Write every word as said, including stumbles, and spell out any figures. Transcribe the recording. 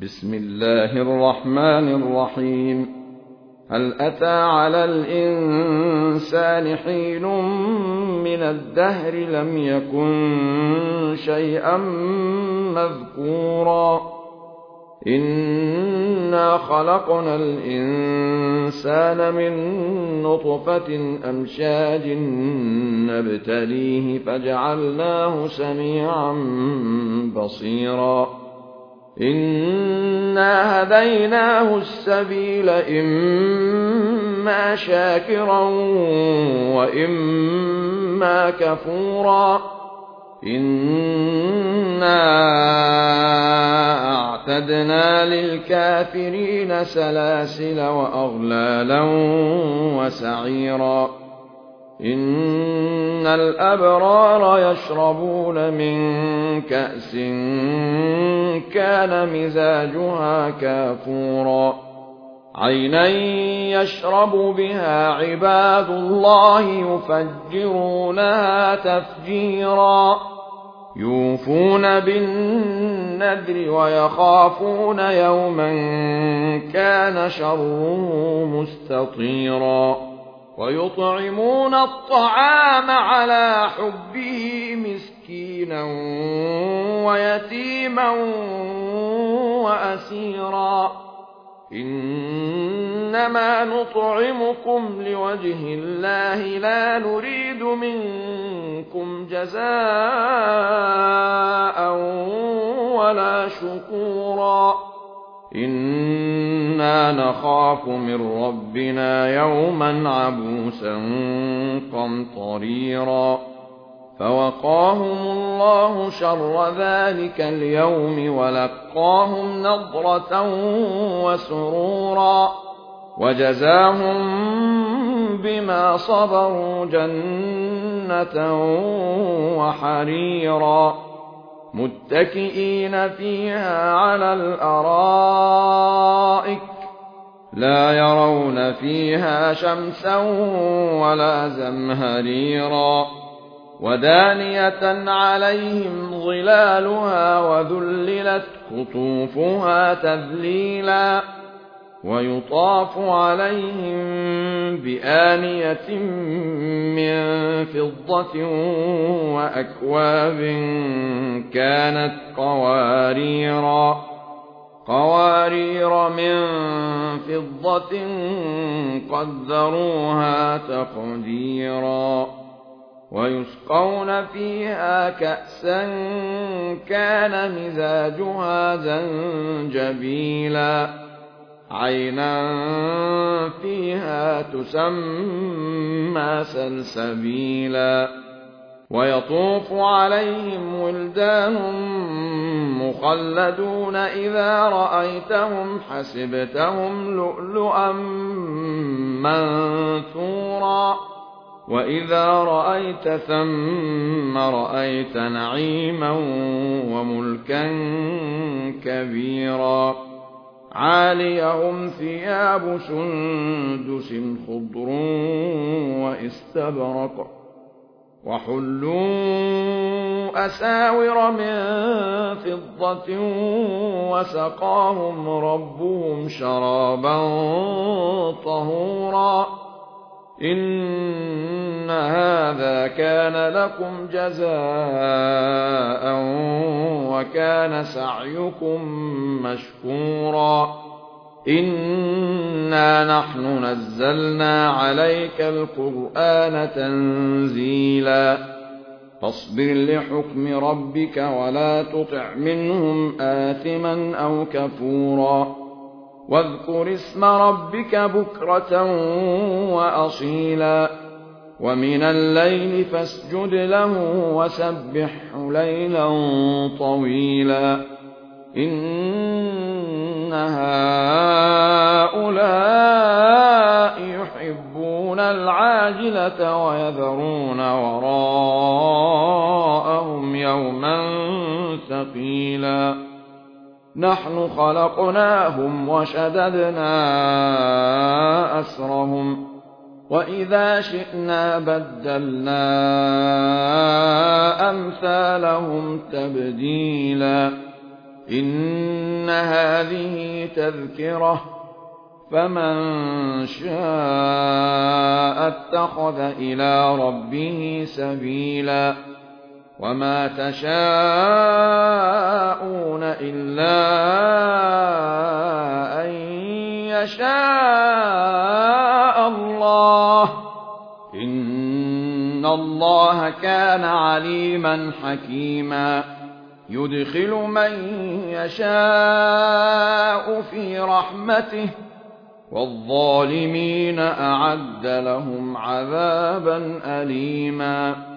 بسم الله الرحمن الرحيم. هل أتى على الإنسان حين من الدهر لم يكن شيئا مذكورا إنا خلقنا الإنسان من نطفة أمشاج نبتليه فجعلناه سميعا بصيرا إنا هديناه السبيل إما شاكرا وإما كفورا إنا أعتدنا للكافرين سلاسل وأغلالا وسعيرا إن الأبرار يشربون من كأس كان مزاجها كافورا عينا يشرب بها عباد الله يفجرونها تفجيرا يوفون بالنذر ويخافون يوما كان شره مستطيرا ويطعمون الطعام على حبه مسكينا ويتيما وأسيرا إنما نطعمكم لوجه الله لا نريد منكم جزاء ولا شكورا إنا نخاف من ربنا يوما عبوسا قمطريرا فوقاهم الله شر ذلك اليوم ولقاهم نضرة وسرورا وجزاهم بما صبروا جنة وحريرا متكئين فيها على الأرائك لا يرون فيها شمسا ولا زمهريرا ودانية عليهم ظلالها وذللت قطوفها تذليلا ويطاف عليهم بآنية من فضة وأكواب كانت قواريرا قوارير من فضة قدروها تقديرا ويسقون فيها كأسا كان مزاجها زنجبيلا عينا فيها تسمى سلسبيلا ويطوف عليهم ولدان مخلدون إذا رأيتهم حسبتهم لؤلؤا منثورا وإذا رأيت ثم رأيت نعيما وملكا كبيرا عاليهم ثياب سندس خضر واستبرق وحلوا أساور من فضة وسقاهم ربهم شرابا طهورا إن هذا كان لكم جزاء وكان سعيكم مشكورا إنا نحن نزلنا عليك القرآن تنزيلا فاصبر لحكم ربك ولا تطع منهم آثما أو كفورا واذكر اسم ربك بكرة وأصيلا ومن الليل فاسجد له وسبحه ليلا طويلا إن هؤلاء يحبون العاجلة ويذرون وراءهم يوما ثقيلا نحن خلقناهم وشددنا أسرهم وإذا شئنا بدلنا أمثالهم تبديلا إن هذه تذكرة فمن شاء اتخذ إلى ربه سبيلا وما تشاءون إلا أن يشاء الله إن الله كان عليما حكيما يدخل من يشاء في رحمته والظالمين أعد لهم عذابا أليما